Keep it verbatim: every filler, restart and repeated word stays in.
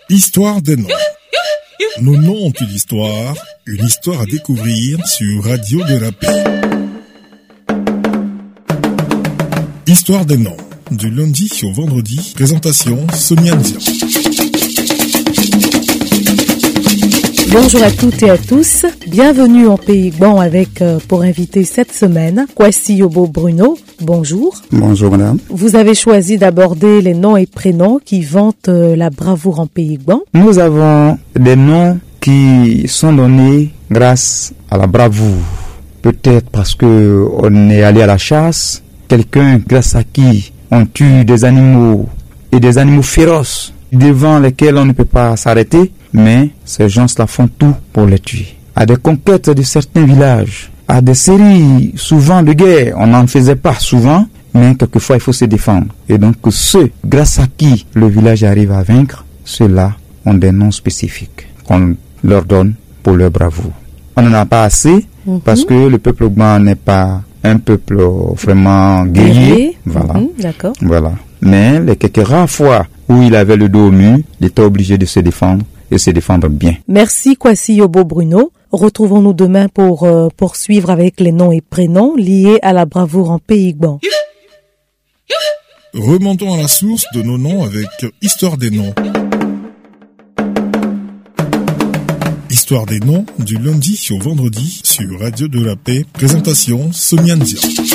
Histoire des noms. Nos noms ont une histoire, une histoire à découvrir sur Radio de la Paix. Histoire des noms, du lundi au vendredi. Présentation Sonia Nzia. Bonjour à toutes et à tous, bienvenue en Pays Igban avec, euh, pour inviter cette semaine, Kwasi Yobo Bruno. Bonjour. Bonjour madame. Vous avez choisi d'aborder les noms et prénoms qui vantent euh, la bravoure en Pays Igban. Nous avons des noms qui sont donnés grâce à la bravoure. Peut-être parce que on est allé à la chasse, quelqu'un grâce à qui on tue des animaux et des animaux féroces devant lesquels on ne peut pas s'arrêter, mais ces gens-là font tout pour les tuer. À des conquêtes de certains villages, à des séries souvent de guerre, on n'en faisait pas souvent, mais quelquefois il faut se défendre. Et donc ceux grâce à qui le village arrive à vaincre, ceux-là ont des noms spécifiques qu'on leur donne pour leur bravoure. On n'en a pas assez, mm-hmm. parce que le peuple Ogban n'est pas un peuple vraiment guerrier. Voilà. Mm-hmm, d'accord. Voilà. Mais les quelques rares fois où il avait le dos au mur, il était obligé de se défendre et se défendre bien. Merci Kwasi Yobo Bruno. Retrouvons-nous demain pour euh, poursuivre avec les noms et prénoms liés à la bravoure en Pays Igban. Remontons à la source de nos noms avec Histoire des noms. Histoire des noms du lundi au vendredi sur Radio de la Paix. Présentation Sonia Nzia.